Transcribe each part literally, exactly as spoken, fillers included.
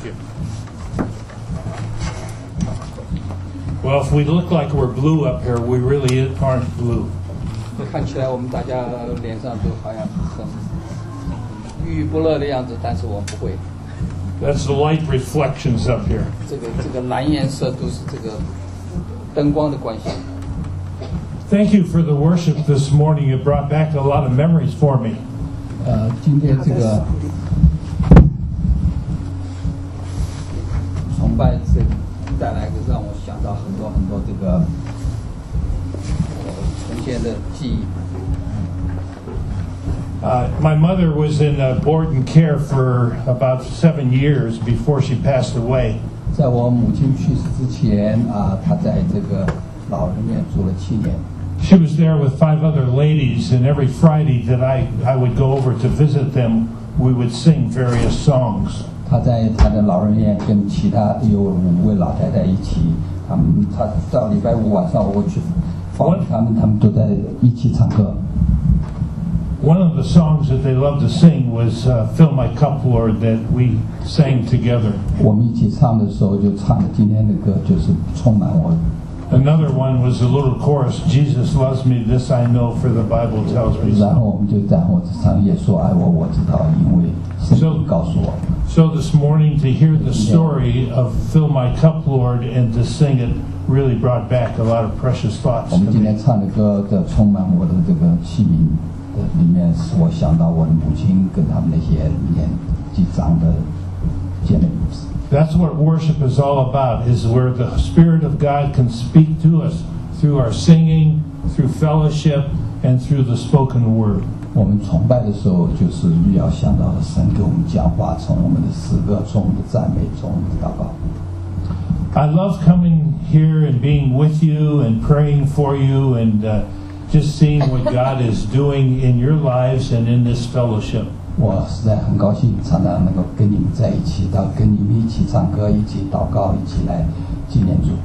you. Well, if we look like we're blue up here, we really aren't blue. 看起来我们大家脸上都好像很郁郁不乐的样子，但是我们不会。 That's the light reflections up here. 这个这个蓝颜色都是这个灯光的关系。 Thank you for the worship this morning. It brought back a lot of memories for me. 呃，今天这个崇拜这带来的让我想到很多很多这个呃从前的记忆。 Uh, my mother was in uh, board and care for about seven years before she passed away. 在我母亲去世之前啊，她在这个老人院住了七年。 She was there with five other ladies, and every Friday that I, I would go over to visit them, we would sing various songs. 她在她的老人院跟其他有五位老太太一起，他们她到礼拜五晚上我会去访问他们，他们都在一起唱歌。 One of the songs that they loved to sing was uh, "Fill My Cup, Lord," that we sang together. 我们一起唱的时候就唱了今天的歌，就是充满我。 Another one was a little chorus, "Jesus loves me, this I know, for the Bible tells me so." 然后我们就然后唱耶稣爱我，我知道，因为圣经告诉我。 So this morning to hear the story of "Fill My Cup, Lord" and to sing it really brought back a lot of precious thoughts. 我们今天唱的歌的充满我的这个器皿的里面，使我想到我的母亲跟他们那些年纪长的姐妹。 That's what worship is all about, is where the Spirit of God can speak to us through our singing, through fellowship, and through the spoken word. 我们崇拜的时候，就是要想到神给我们讲话，从我们的诗歌，从我们的赞美，从我们的祷告。 I love coming here and being with you and praying for you and uh, just seeing what God is doing in your lives and in this fellowship. 我实在很高兴，常常能够跟你们在一起，到跟你们一起唱歌，一起祷告，一起来纪念主。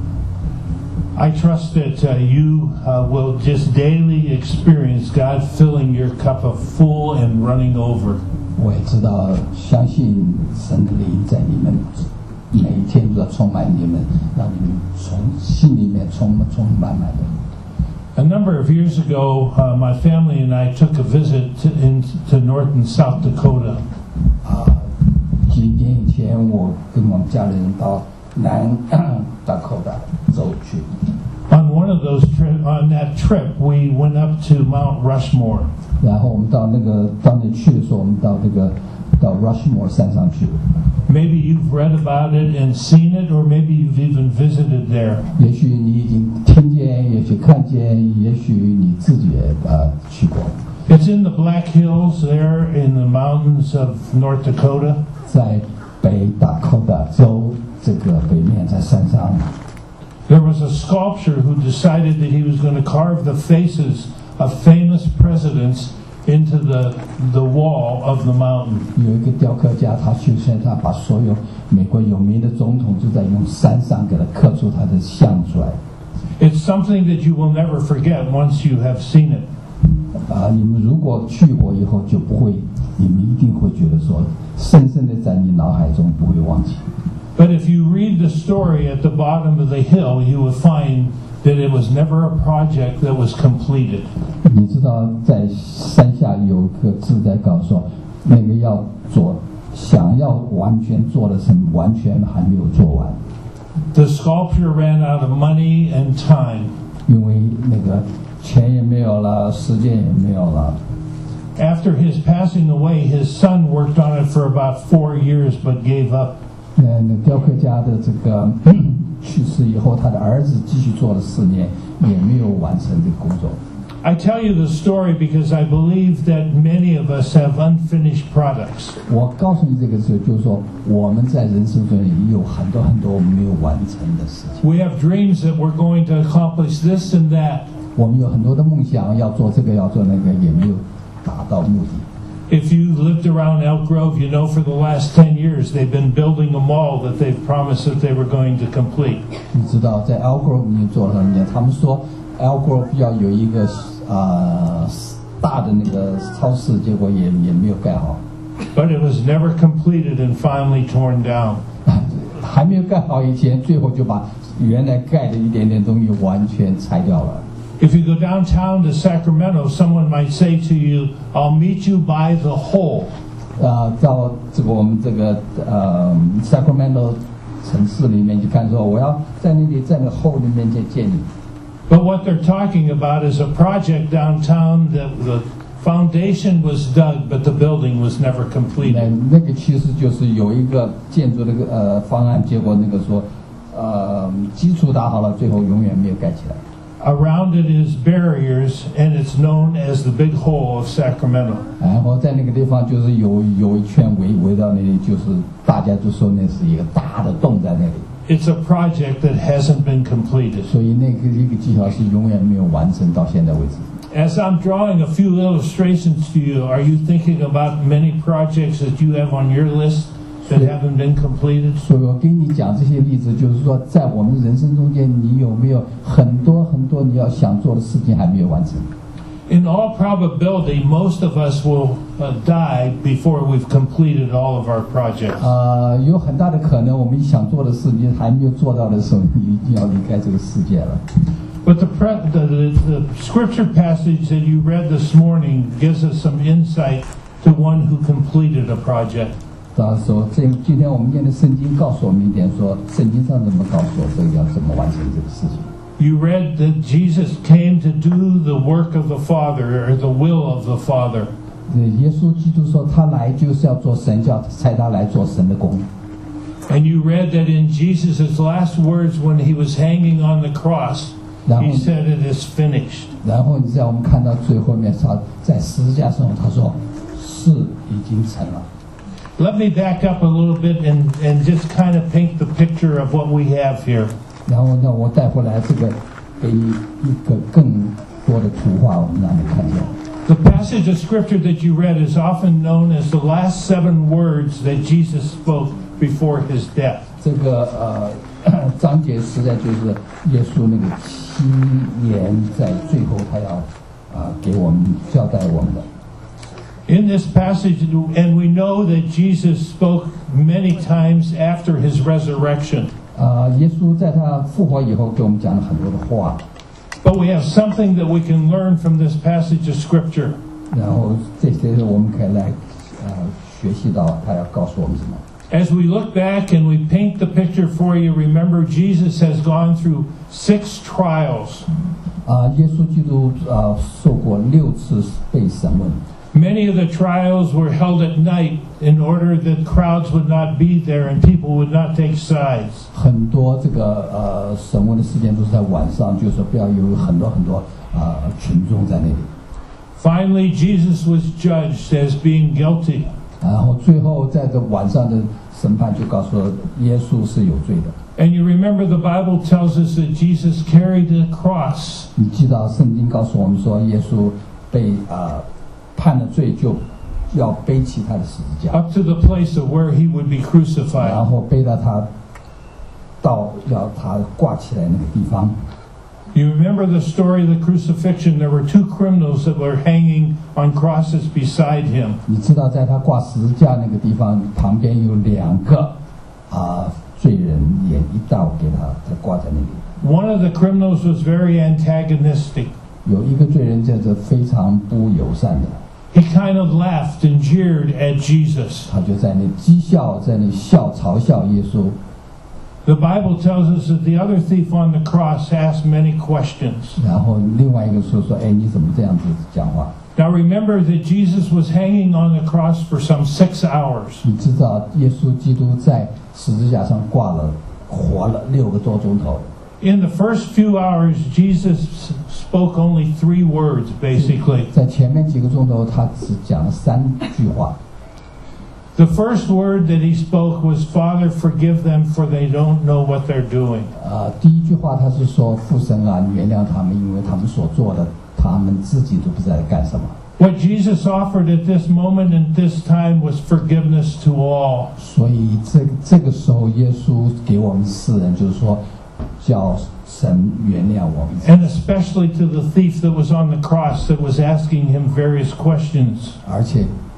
I trust that uh, you uh, will just daily experience God filling your cup of full and running over. 我也知道，相信神的灵在你们每一天都要充满你们，让你们从心里面充充满满的。 A number of years ago, uh, my family and I took a visit to, in, to North and South Dakota. 啊，几年以前，我跟我们家人到南达科达州去。 On one of those tri- on that trip, we went up to Mount Rushmore. 然后我们到那个到那去的时候，我们到这个到 Rushmore 山上去。 Maybe you've read about it and seen it, or maybe you've even visited there. 也许你已经听见，也许看见，也许你自己也呃去过。 It's in the Black Hills there in the mountains of North Dakota. 在北达科达州这个北面，在山上。 There was a sculptor who decided that he was going to carve the faces of famous presidents into the the wall of the mountain. 有一个雕刻家，他去现在把所有美国有名的总统就在用山上给他刻出他的像出来。 It's something that you will never forget once you have seen it. 啊，你们如果去过以后，就不会，你们一定会觉得说，深深的在你脑海中不会忘记。 But if you read the story at the bottom of the hill, you will find that it was never a project that was completed. 你知道，在山下有个字在告诉说，那个要做，想要完全做的是完全还没有做完。 The sculptor ran out of money and time. 因为那个钱也没有了，时间也没有了。 After his passing away, his son worked on it for about four years, but gave up. 那那雕刻家的这个去世以后，他的儿子继续做了四年，也没有完成这个工作。 I tell you the story because I believe that many of us have unfinished products. 我告诉你这个事，就是说我们在人生中也有很多很多没有完成的事情。 We have dreams that we're going to accomplish this and that. 我们有很多的梦想，要做这个，要做那个，也没有达到目的。 If you lived around Elk Grove, you know for the last ten years they've been building a mall that they've promised that they were going to complete. 你知道，在 Elk Grove 里面做了很多年，他们说 Elk Grove 要有一个呃大的那个超市，结果也也没有盖好。 but it was never completed and finally torn down. 还没有盖好以前，最后就把原来盖的一点点东西完全拆掉了。 If you go downtown to Sacramento, someone might say to you, "I'll meet you by the hole." 啊，到这个我们这个呃 Sacramento 城市里面去看说，我要在那里在那个后里面见见你。 But what they're talking about is a project downtown that the foundation was dug, but the building was never 那 completed. 那个其实就是有一个建筑那个呃方案，结果那个说呃基础打好了，最后永远没有盖起来。 Around it is barriers, and it's known as the Big Hole of Sacramento. 然后在那个地方就是有有一圈围围到那里，就是大家都说那是一个大的洞在那里。 It's a project that hasn't been completed. 所以那个一个技巧是永远没有完成到现在为止。 As I'm drawing a few illustrations to you, are you thinking about many projects that you have on your list that haven't been completed? 所以我给你讲这些例子，就是说在我们人生中间，你有没有很多很多你要想做的事情还没有完成？ In all probability, most of us will uh, die before we've completed all of our projects. 呃，有很大的可能，我们想做的事情还没有做到的时候，你一定要离开这个世界了。 But the, pre- the, the, the scripture passage that you read this morning gives us some insight to one who completed a project. 到时候，这今天我们念的圣经告诉我们一点说，圣经上怎么告诉我这个要怎么完成这个事情。 You read that Jesus came to do the work of the Father, or the will of the Father. 耶稣基督说，他来就是要做神，叫差他来做神的工。 And you read that in Jesus' last words when he was hanging on the cross, he said, "It is finished." 然后你在我们看到最后面，他在十字架上他说，事已经成了。 Let me back up a little bit and, and just kind of paint the picture of what we have here. 然后呢，我带回来这个，给你一个更多的图画，我们让你看见。 The passage of scripture that you read is often known as the last seven words that Jesus spoke before his death. 这个呃章节实在就是耶稣那个七言在最后他要啊、呃、给我们交代我们的。 In this passage, and we know that Jesus spoke many times after his resurrection. 啊、呃，耶稣在他复活以后给我们讲了很多的话。 But we have something that we can learn from this passage of scripture. 然后这些我们可以来呃学习到他要告诉我们什么。 As we look back and we paint the picture for you, remember Jesus has gone through six trials. 啊、呃，耶稣基督啊、呃、受过六次被审问。 Many of the trials were held at night in order that crowds would not be there and people would not take sides. 很多这个呃审问的时间都是在晚上，就是不要有很多很多啊、呃、群众在那里。 Finally, Jesus was judged as being guilty. 然后最后在这晚上的审判就告诉了耶稣是有罪的。 And you remember the Bible tells us that Jesus carried the cross. 你记得圣经告诉我们说，耶稣被啊、呃、判了罪，就要背起他的十字架， up to the place of where he would be 然 crucified. 后背到他到要他挂起来那个地方。 You remember the story of the crucifixion. There were two criminals that were hanging on crosses beside him. 你知道，在他挂十字架那个地方旁边有两个啊、呃、罪人也一道给他，他挂在那里。 One of the criminals was very antagonistic. 有一个罪人在这非常不友善的， He kind of laughed and jeered at Jesus. 他就在那讥笑，在那笑嘲笑耶稣。 The Bible tells us that the other thief on the cross asked many questions. 然后另外一个说说，哎，你怎么这样子讲话？ Now remember that Jesus was hanging on the cross for some six hours. 你知道，耶稣基督在十字架上挂了，活了六个多钟头。 In the first few hours, Jesus spoke only three words, basically. 在前面几个钟头，他只讲了三句话。 The first word that he spoke was, "Father, forgive them, for they don't know what they're doing." 啊、呃，第一句话他是说：“父神啊，原谅他们，因为他们所做的，他们自己都不知道在干什么。” What Jesus offered at this moment and this time was forgiveness to all. 所以这这个时候，耶稣给我们世人，就是说，叫神原谅我们， And especially to the thief that was on the cross that was asking him various questions. 而且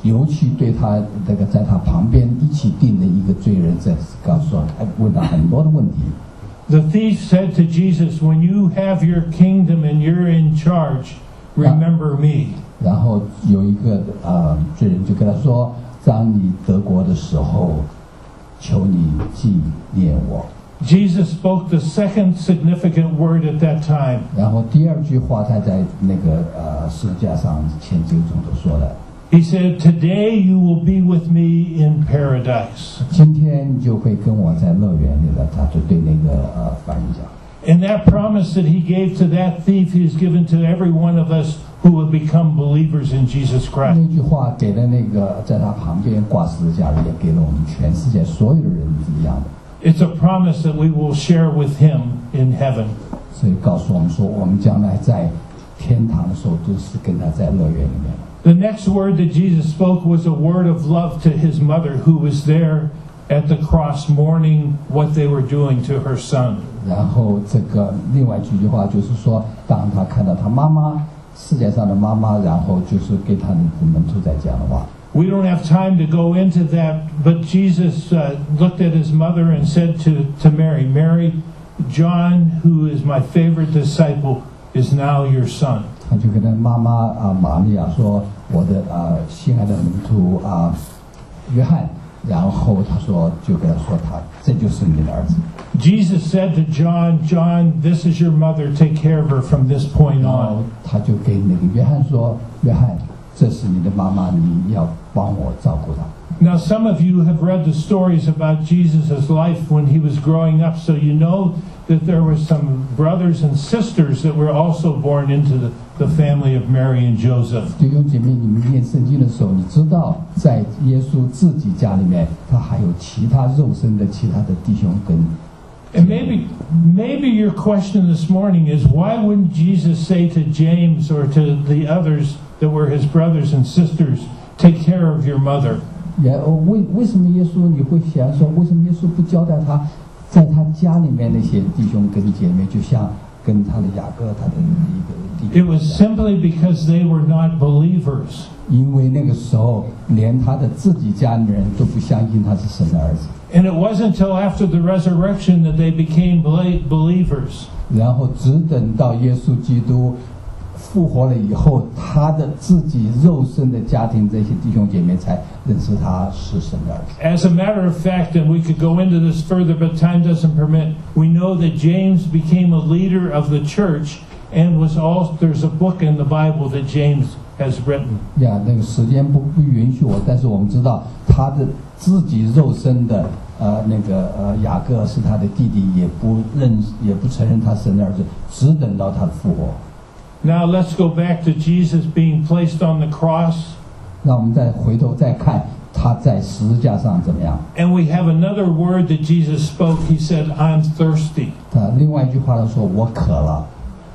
尤其对他这个在他旁边一起定的一个罪人，这告诉他问他很多的问题。 The thief said to Jesus, "When you have your kingdom and you're in charge, remember me." 然后有一个呃罪人就跟他说：“当你得国的时候，求你纪念我。” Jesus spoke the second significant word at that time. 然后第二句话，他在那个呃十字架上前经中都说了。 He said, "Today you will be with me in paradise." 今天你就会跟我在乐园里了。他就对那个呃犯人讲。 And that promise that he gave to that thief, he has given to every one of us who will become believers in Jesus 那 Christ. 句话给了那个在他旁边挂十字架的，也给了我们全世界所有的人是一样的。 It's a promise that we will share with him in heaven. 所以告诉我们说，我们将来在天堂的时候，都是跟他在乐园里面。 The next word that Jesus spoke was a word of love to his mother, who was there at the cross mourning what they were doing to her son. 然后这个另外几句话就是说，当他看到他妈妈世界上的妈妈，然后就是跟他的门徒在讲的话。 We don't have time to go into that, but Jesus uh, looked at his mother and said to, to Mary, "Mary, John, who is my favorite disciple, is now your son." 他就跟他妈妈啊玛利亚说：“我的啊心爱的门徒啊约翰。”然后他说，就跟他说他这就是你的儿子。 Jesus said to John, "John, this is your mother. Take care of her from this point 然后 on." 他就给那个约翰说：“约翰，这是你的妈妈，你要帮我照顾她。” Now, some of you have read the stories about Jesus' life when he was growing up, so you know that there were some brothers and sisters that were also born into the, the family of Mary and Joseph. 弟兄姐妹，你们念圣经的时候，你知道在耶稣自己家里面，他还有其他肉身的其他的弟兄跟。 And maybe, maybe your question this morning is, why wouldn't Jesus say to James or to the others that were his brothers and sisters, "Take care of your mother"? 也为为什么耶稣你会想说，为什么耶稣不交代他在他家里面那些弟兄跟姐妹，就像跟他的雅各他的一个弟 It 兄 was 一样？ simply because they were not believers. 因为那个时候连他的自己家里人都不相信他是神的儿子。 And it wasn't until after the resurrection that they became bel- believers. 然后只等到耶稣基督复活了以后，他的自己肉身的家庭这些弟兄姐妹才认识他是神的儿子。 As a matter of fact, and we could go into this further, but time doesn't permit, we know that James became a leader of the church and was all, there's a book in the Bible that James has written. 呀，那个时间不不允许我，但是我们知道他的自己肉身的呃那个呃雅各是他的弟弟，也不认也不承认他神的儿子，只等到他的复活。 Now let's go back to Jesus being placed on the cross. 让我们再回头再看他在十字架上怎么样。 And we have another word that Jesus spoke. He said, "I'm thirsty." 他另外一句话他说：“我渴了。”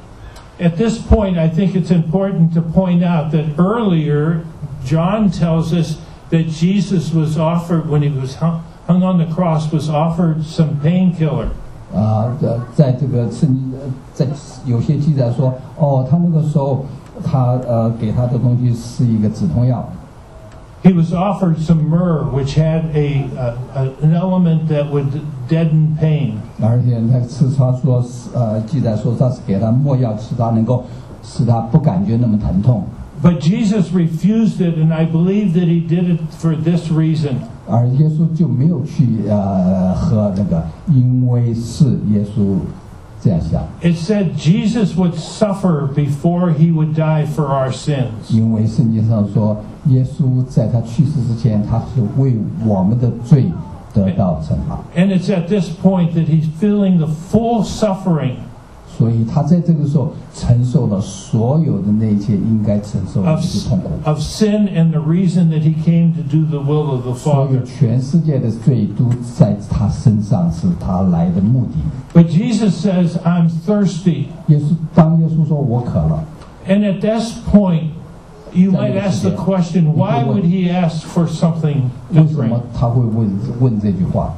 At this point, I think it's important to point out that earlier, John tells us that Jesus was offered, when he was hung, hung on the cross, was offered some painkiller. 啊，在在这个圣经，呃在有些记载说，哦，他那个时候他呃给他的东西是一个止痛药。 He was offered some myrrh, which had a, a, a an element that would deaden pain. 而且他吃他说是呃记载说他是给他没药吃，他能够使他不感觉那么疼痛。 But Jesus refused it, and I believe that he did it for this reason. 而耶稣就没有去呃喝那个，因为是耶稣这样想， It said Jesus would suffer before he would die for our sins. 因为圣经上说耶稣在他去世之前，他是为我们的罪得到惩罚， And it's at this point that he's feeling the full suffering 所以他在这个时候承受了所有的那一切应该承受的 of, 这些痛苦， of sin and the reason that he came to do the will of the 所有 Father. 全世界的罪都在他身上，是他来的目的。 But Jesus says, "I'm thirsty." 耶稣当耶稣说我渴了， And at this point, you might ask the question, why would he ask for something to 为什么 drink? 他会问问这句话？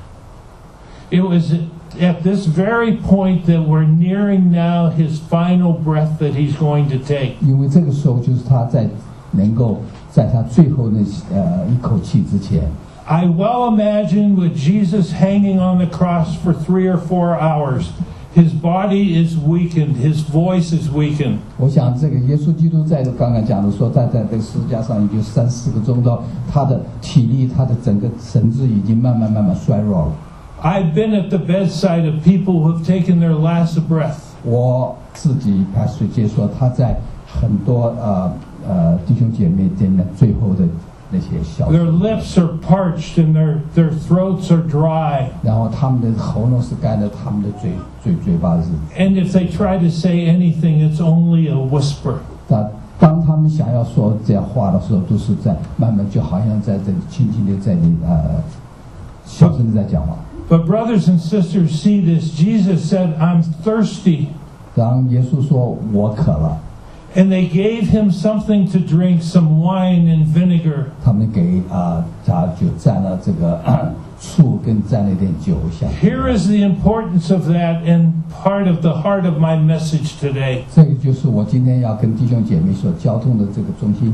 It was at this very point that we're nearing now his final breath that he's going to take. 因为这个时候就是他在能够在他最后那呃一口气之前。 I well imagine with Jesus hanging on the cross for three or four hours, his body is weakened, his voice is weakened. 我想这个耶稣基督在刚刚讲的说，在在这个十字架上已经三四个钟头，他的体力，他的整个神智已经慢慢慢慢衰弱了。 I've been at the bedside of people who have taken their last breath. 我自己拍水接说，他在很多呃呃弟兄姐妹间的最后的那些消息。 Their lips are parched and their their throats are dry. 然后他们的喉咙是干的，他们的嘴嘴嘴巴是。 And if they try to say anything, it's only a whisper. 当当他们想要说这样话的时候，都是在慢慢，就好像在这里轻轻的在你呃小声的在讲话。 But brothers and sisters, see this. Jesus said, "I'm thirsty." 当耶稣说我渴了。 And they gave him something to drink, some wine and vinegar. 他们给啊，他就蘸了这个醋，跟蘸了一点酒下。 Here is the importance of that and part of the heart of my message today. 这个就是我今天要跟弟兄姐妹所交通的这个中心。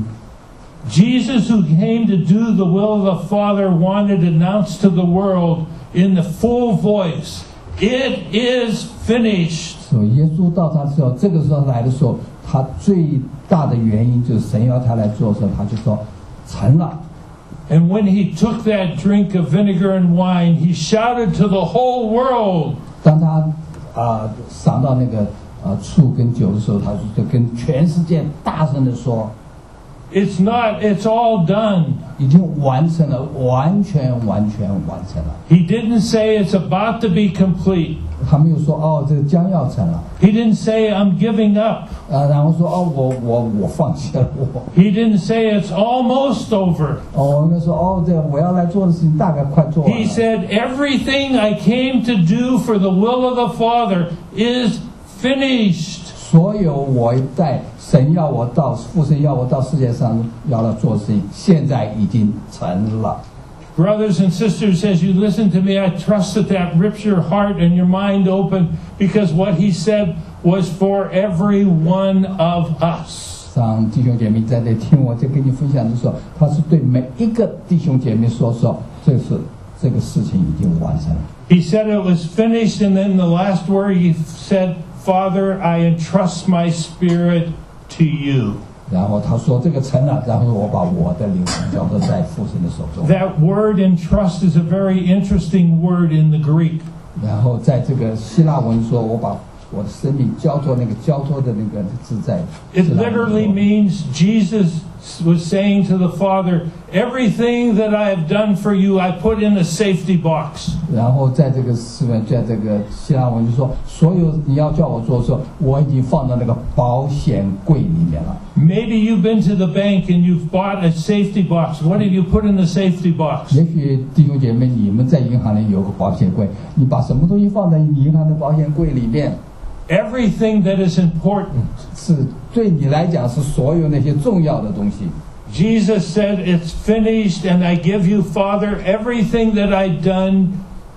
Jesus, who came to do the will of the Father, wanted to announce to the world in the full voice, "It is finished." 所以耶稣到他时候，这个时候来的时候，他最大的原因就是神要他来做的时候，他就说成了。 And when he took that drink of vinegar and wine, he shouted to the whole world. 当他啊尝到那个啊醋跟酒的时候，他就跟全世界大声的说。 It's not, it's all done. 已经完成了，完全完全完成了。 He didn't say it's about to be complete. 他没有说哦，这个将要成了。 He didn't say I'm giving up. 啊，然后说哦，我我我放弃了我。 He didn't say it's almost over. 哦，应该说哦，这我要来做的事情大概快做完了。 He said everything I came to do for the will of the Father is finished. 所有我在神要我到父神要我到世界上要来做的事情，现在已经成了。 Brothers and sisters, as you listen to me, I trust that that rips your heart and your mind open, because what he said was for every one of us. 让弟兄姐妹在这听我在跟你分享的时候，他是对每一个弟兄姐妹说说，这是这个事情已经完成了。 He said it was finished, and then the last word he said, "Father, I entrust my spirit to you." 然后他说这个成了，然后我把我的灵魂交托在父神的手中。 That word entrust is a very interesting word in the Greek. 然后在这个希腊文说，我把我的生命交托那个交托的那个字在。 It literally means Jesus was saying to the Father, "Everything that I have done for you, I put in a safety box." 然后在这个诗文，在这个希腊文就说，所有你要叫我做的时候，我已经放到那个保险柜里面了。 Maybe you've been to the bank and you've bought a safety box. What have you put in the safety box? 也许弟兄姐妹，你们在银行里有个保险柜，你把什么东西放在银行的保险柜里面？ Everything that is important. 是对你来讲是所有那些重要的东西。 Jesus said, "It's finished, and I give you, Father, everything that I've done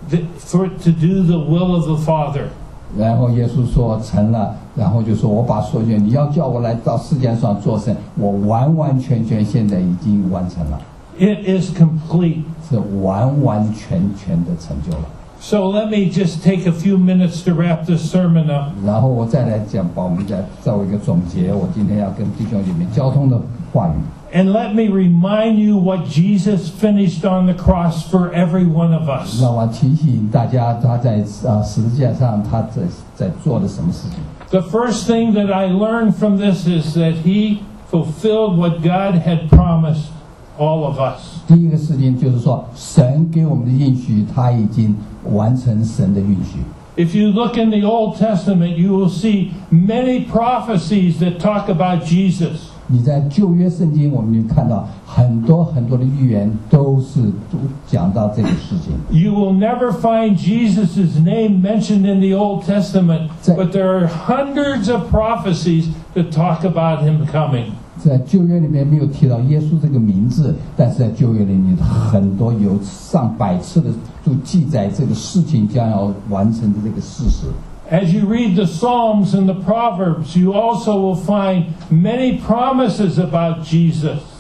for to do the will of the Father." 然后耶稣说成了，然后就说我把所有你要叫我来到世界上做神，我完完全全现在已经完成了。 It is complete. 是完完全全的成就了。 So let me just take a few minutes to wrap this sermon up. 然后我再来讲，把我们再做一个总结。我今天要跟弟兄姐妹交通的话语。 And let me remind you what Jesus finished on the cross for every one of us. 让我提醒大家，他在啊十字架上他在在做的什么事情。 The first thing that I learned from this is that he fulfilled what God had promised all of us. 第一个事情就是说，神给我们的应许，他已经完成神的应许。 If you look in the Old Testament, you will see many prophecies that talk about Jesus. 你在旧约圣经，我们就看到很多很多的预言都是都讲到这个事情。 You will never find Jesus' name mentioned in the Old Testament, but there are hundreds of prophecies that talk about him coming. 在旧约里面没有提到耶稣这个名字，但是在旧约里面很多有上百次的都记载这个事情将要完成的这个事实。 As you read the Psalms and the Proverbs, you also will find many promises about Jesus.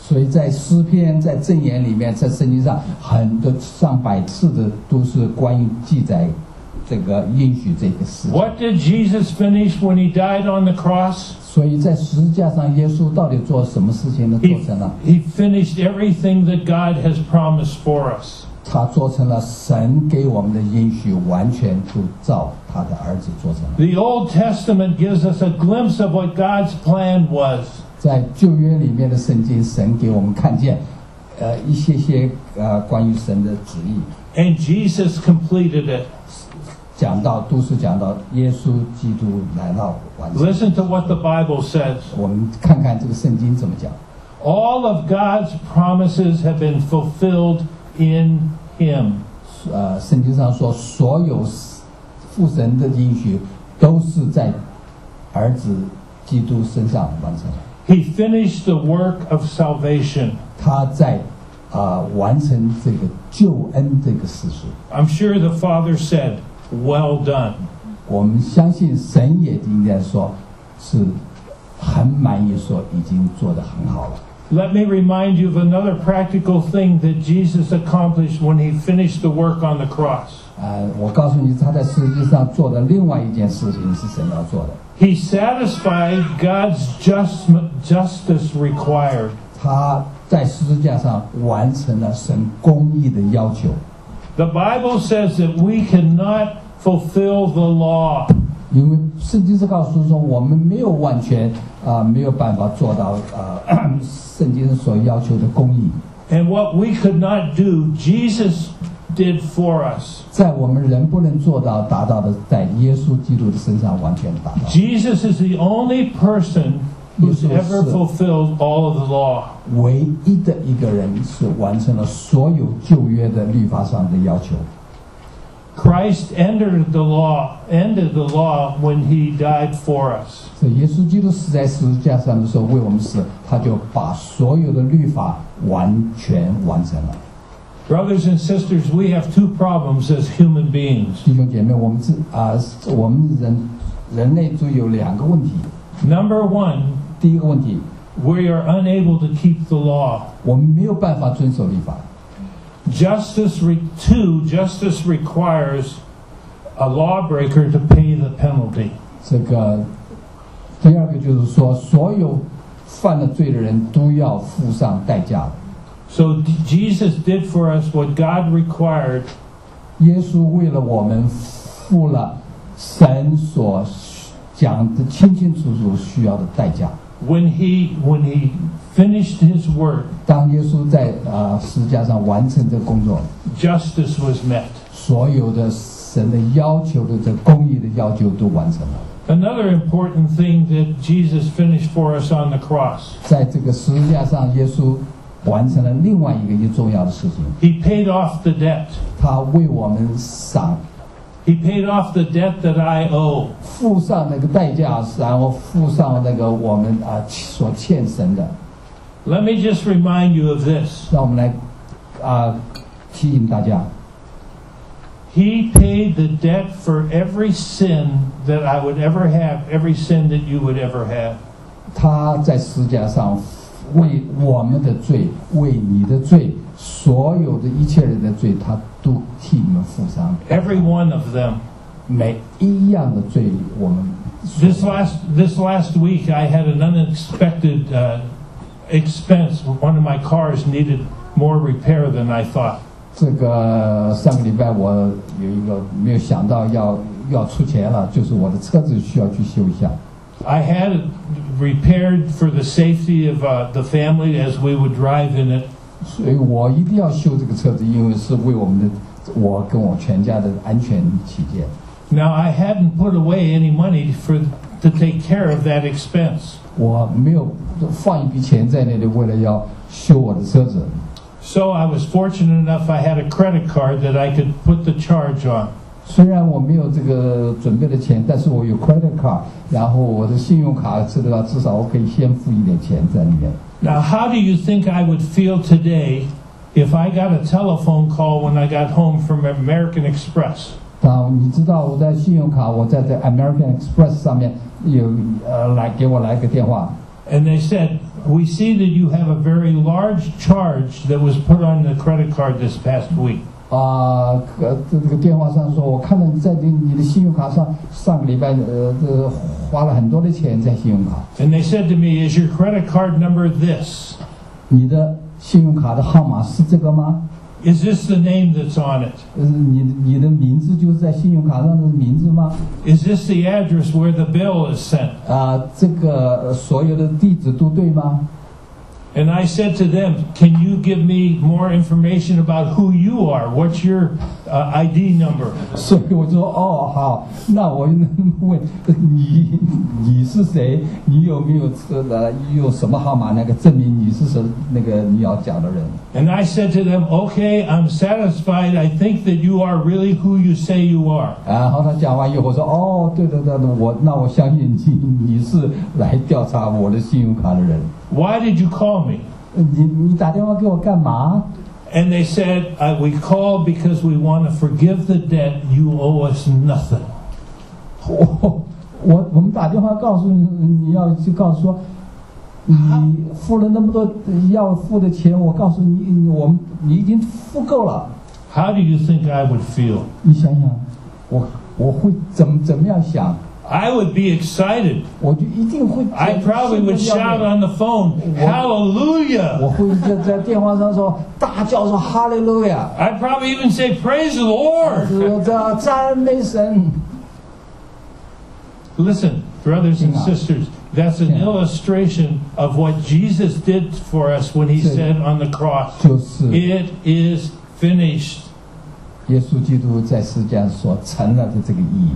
所以在诗篇、在箴言里面，在圣经上很多上百次的都是关于记载这个应许这个事。 What did Jesus finish when he died on the cross? 所以在十字架上，耶稣到底做什么事情呢？做 He, 成了， he finished everything that God has promised for us. 他做成了神给我们的应许，完全就照他的儿子做成了。 The Old Testament gives us a glimpse of what God's plan was. 在旧约里面的圣经，神给我们看见，呃，一些些呃关于神的旨意， And Jesus completed it. 讲到都是讲到耶稣基督来到完成。 Listen to what the Bible says. 我们看看这个圣经怎么讲。 All of God's promises have been fulfilled in Him. 呃，圣经上说，所有父神的应许都是在儿子基督身上完成了。 He finished the work of salvation. 他在啊、呃、完成这个救恩这个事实。 I'm sure the Father said, "Well done." 我们相信神也应该说是很满意，说已经做得很好了。 Let me remind you of another practical thing that Jesus accomplished when he finished the work on the cross. 呃，我告诉你，他在世界上做的另外一件事情是神要做的。 He satisfied God's just, justice required. 他在十字架上完成了神公义的要求。 The Bible says that we cannot fulfill the law. 因为圣经是告诉说，我们没有完全啊、呃，没有办法做到呃圣经所要求的公义。 And what we could not do, Jesus did for us. 在我们人不能做到达到的，在耶稣基督的身上完全达到。 Jesus is the only person who's ever fulfilled all of the law. 唯一的一个人是完成了所有旧约的律法上的要求。 Christ entered the law, ended the law when he died for us. 所以耶稣基督死在十字架上的时候，为我们死，他就把所有的律法完全完成了。 Brothers and sisters, we have two problems as human beings. 弟兄姐妹，我们是啊、呃，我们人人类就有两个问题。 Number one, 第一个问题， we are unable to keep the law. 我们没有办法遵守律法。 Justice re- two, justice requires a lawbreaker to pay the penalty. 这个第二个就是说，所有犯了罪的人都要付上代价的。 So D- Jesus did for us what God required. 耶稣为了我们付了神所讲的清清楚楚需要的代价。 When he when he finished his work, 当耶稣在啊、呃、十字架上完成这个工作， justice was met. 所有的神的要求的这公义的要求都完成了。 Another important thing that Jesus finished for us on the cross. 在这个十字架上，耶稣完成了另外一个一重要的事情， He paid off the debt. 他为我们赏 He paid off the debt that I owe. 付上那个代价，然后付上那个我们啊、所欠神的。 Let me just remind you of this. 让我们来啊、提醒大家， He paid the debt for every sin that I would ever have, every sin that you would ever have. 他在十字架上为我们的罪，为你的罪，所有的一切人的罪，他都替你们付上。 Every one of them. 每一样的罪，我们 This last this last week, I had an unexpected uh, expense. One of my cars needed more repair than I thought. 这个上个礼拜我有一个没有想到要要出钱了，就是我的车子需要去修一下。 I had it repaired for the safety of uh, the family as we would drive in it. 所以我一定要修这个车子，因为是为我们的我跟我全家的安全起见。 Now, I hadn't put away any money for to take care of that expense. 我没有放一笔钱在那里，为了要修我的车子。 So I was fortunate enough I had a credit card that I could put the charge on. 虽然我没有这个准备的钱，但是我有 credit card， 然后我的信用卡这个至少我可以先付一点钱在里面。 Now, how do you think I would feel today if I got a telephone call when I got home from American Express? 当你知道我在信用卡，我在这 American Express 上面有呃来给我来个电话， And they said, We see that you have a very large charge that was put on the credit card this past week. 啊，呃，这这个电话上说，我看到你在你你的信用卡上上个礼拜呃，这花了很多的钱在信用卡。 And they said to me, "Is your credit card number this? 你的信用卡的号码是这个吗？ Is this the name that's on it? 呃，你你的名字就是在信用卡上的名字吗？ Is this the address where the bill is sent?" 啊，这个呃所有的地址都对吗？ And I said to them, "Can you give me more information about who you are? What's your uh, I D number?" 所以我就说，哦，好，那我能问你你是谁？你有没有这个用什么号码那个证明你是谁？那个你要讲的人。 And I said to them, "Okay, I'm satisfied. I think that you are really who you say you are." 然后他讲完以后说，哦，对对对对，我那我相信你你是来调查我的信用卡的人。 "Why did you call me?" 你你打电话给我干嘛？ And they said, uh, "We called because we want to forgive the debt. You owe us nothing." 我我我们打电话告诉你，你要去告诉说，你付了那么多要付的钱，我告诉你，我们你已经付够了。 How do you think I would feel? 你想想，我我会怎么怎么样想？ I would be excited. 我就一定会。 I probably would shout on the phone, "Hallelujah!" 我会在在电话上说大叫说哈利路亚。 I'd probably even say, "Praise the Lord!" 我这赞美神。 Listen, brothers and sisters, that's an illustration of what Jesus did for us when he said on the cross, 就是 "It is finished." 耶稣基督在世界上所成了的这个意义。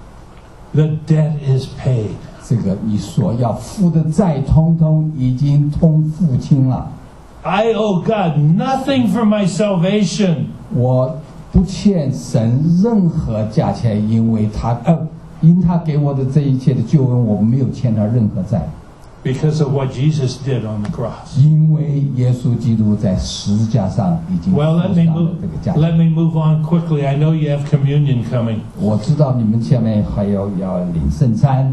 The debt is paid. 这个你所要付的债，通通已经通付清了。 I owe God nothing for my salvation. 我不欠神任何价钱，因为他呃，因他给我的这一切的救恩，我没有欠他任何债。 Because of what Jesus did on the cross. 因为耶稣基督在十字架上已经付 Well, 上 let me 了 move. 这个价钱。 Let me move on quickly. I know you have communion coming. 我知道你们下面还有要领圣餐。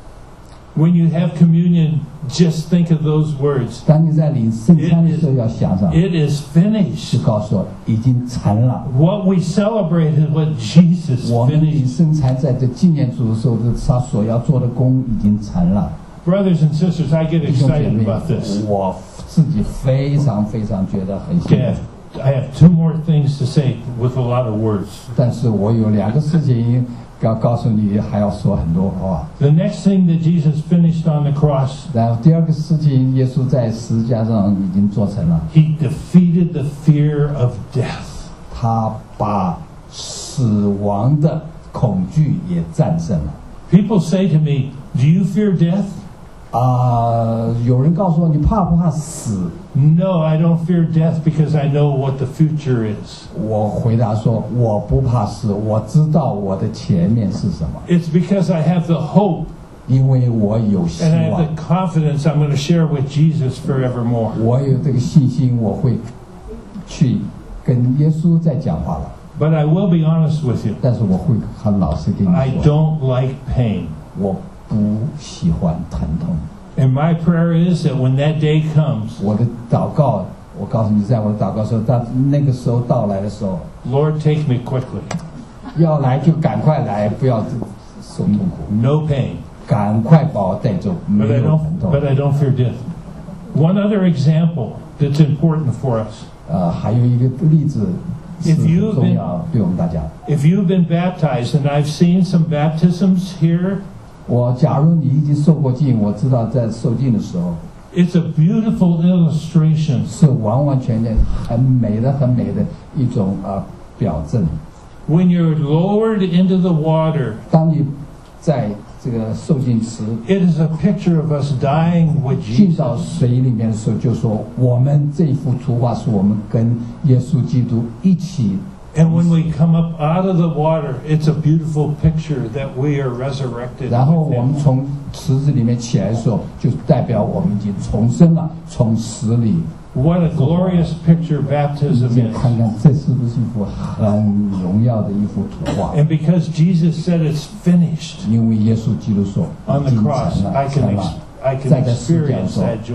When you have communion, just think of those words. 当你在领圣餐的时候，要想上， It is 是 finished. 告诉我已经成了。 What we celebrate is what Jesus 我们领 finished. 圣餐在这纪念主的时候，他所要做的功已经成了。 Brothers and sisters, I get 弟兄姐 excited 妹 about this. 我自己非常非常觉得很兴 Okay, 奋。 I have two more things to say with a lot of words. 但是我有两个事情要告诉你，还要说很多话。 The next thing that Jesus finished on the cross, 然后第二个事情，耶稣在十字架上已经做成了， he defeated the fear of death. 他把死亡的恐惧也战胜了。 People say to me, "Do you fear death?" 啊、有人告诉我，你怕不怕死？ No, I don't fear death because I know what the future is. 我回答说，我不怕死，我知道我的前面是什么， It's because I have the hope 因为我有希 and I have 望， the confidence I'm going to share with Jesus forevermore. 我有这个信心，我会去跟耶稣在讲话了。 But I will be honest with you. 但是我会很老实跟你 I 说， don't like pain. 我不喜欢疼痛。 And my prayer is that when that day comes, 我的祷告，我告诉你，在我的祷告时候，当那个时候到来的时候， Lord, take me quickly. 要来就赶快来，不要受痛苦， No pain. 赶快把我带走， But 没 I 有疼 don't, 痛。 but I don't fear death. One other example that's important for us. 呃，还有一个例子是 If 很 you've 重 been- 要，对我们大家。 If you've been baptized, and I've seen some baptisms here, 我假如你已经受过浸，我知道在受浸的时候 it's a beautiful illustration 是完完全全很美的、很美的一种呃表证。 when you're lowered into the water. 当你在这个受浸池 It is a picture of us dying with 进到 Jesus. 水里面的时候，就说我们这幅图画是我们跟耶稣基督一起。 And when we come up out of the water, it's a beautiful picture that we are resurrected 然后 with 我们 him. 从池子里面起来的时候，就代表我们已经重生了，从死里。 What a glorious picture 你 baptism 先 is. 看看，这是不是一幅很荣耀的一幅图画？ And because Jesus said it's finished 因为耶稣基督说 on 已 the 经 cross, 成 I 了， can 成 ex- 了。 I can 在这世界 experience 上 that joy.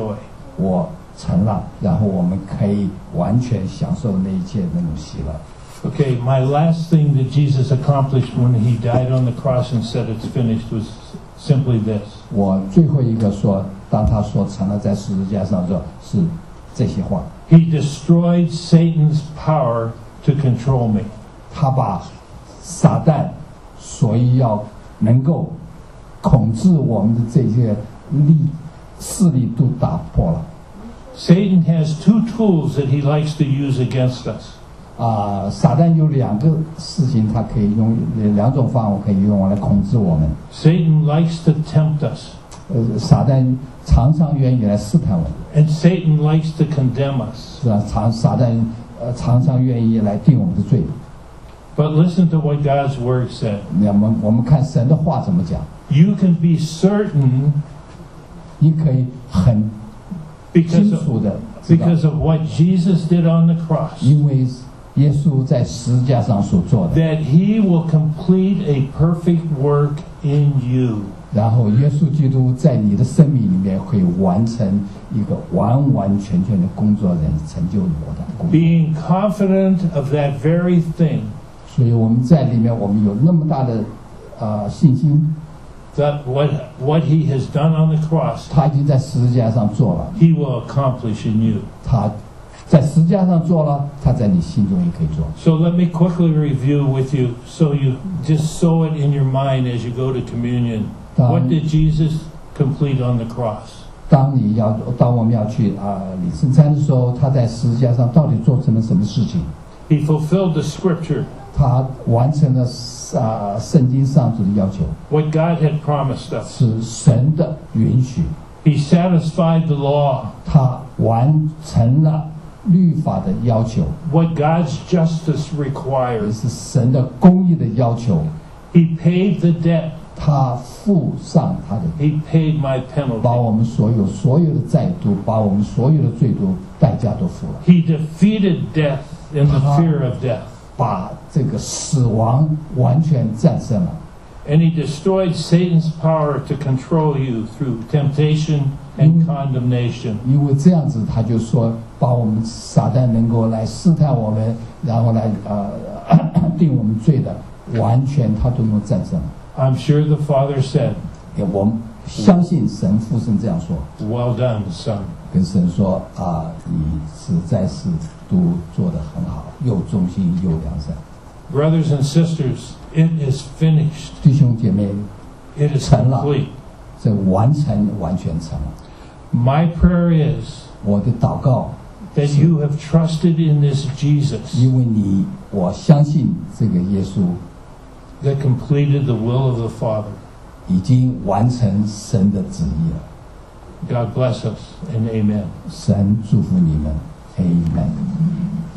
我成了，然后我们可以完全享受那一切那种喜乐。 Okay, my last thing that Jesus accomplished when he died on the cross and said it's finished was simply this. 我最后一个说，当他说成了在十字架上说，是这些话。 He destroyed Satan's power to control me. 他把撒旦所以要能够控制我们的这些力势力都打破了。 Satan has two tools that he likes to use against us. 啊、呃，撒旦有两个事情，他可以用两种方法可以用来控制我们。 Satan likes to tempt us. 呃，撒旦常常愿意来试探我们。 And Satan likes to condemn us. 是吧？常撒旦呃常常愿意来定我们的罪。 But listen to what God's word said. 那么我们看神的话怎么讲？ You can be certain 你可以很 because 清楚 of, 的知道， because of what Jesus did on the cross, 因为耶稣在十字架上所做的， that he will complete a perfect work in you. 然后耶稣基督在你的生命里面会完成一个完完全全的工作，人成就我的工作。 Being confident of that very thing, 所以我们在里面，我们有那么大的呃信心， that what, what he has done on the cross, 他已经在十字架上做了， he will accomplish in you. 他在十字架上做了，他在你心中也可以做。 So let me quickly review with you so you just sow it in your mind as you go to communion. What did Jesus complete on the cross? 当你要当我们要去啊、呃、领圣餐的时候，他在十字架上到底做成了什么事情？ He fulfilled the scripture, 他完成了啊、呃、圣经上主的要求， what God had promised us. 是神的允许， He satisfied the law, 他完成了律法的要求， what God's justice 也 requires. 是神的公义的要求。 He paid the debt. 他付上他的， He paid my 把 penalty. 我们所有所有的债都，把我们所有的罪都代价都付了， He defeated death and the fear of death. 把这个死亡完全战胜了。 And he destroyed Satan's power to control you through temptation and condemnation. 因为这样子，他就说，把我们撒旦能够来试探我们，然后来呃定我们罪的，完全他都能战胜了。 I'm sure the Father said, 也我们相信神父神这样说， well done, son. 跟神说啊，你实在是都做得很好，又忠心又良善。 Brothers and sisters, it is finished. 弟兄姐妹， It is 成了， complete. 这完成完全成了。 My prayer is 我的祷告， that you have trusted in this Jesus 因为你，我相信这个耶稣 that completed the will of the Father. 已经完成神的旨意了。 God bless us and amen. 神祝福你们，Amen。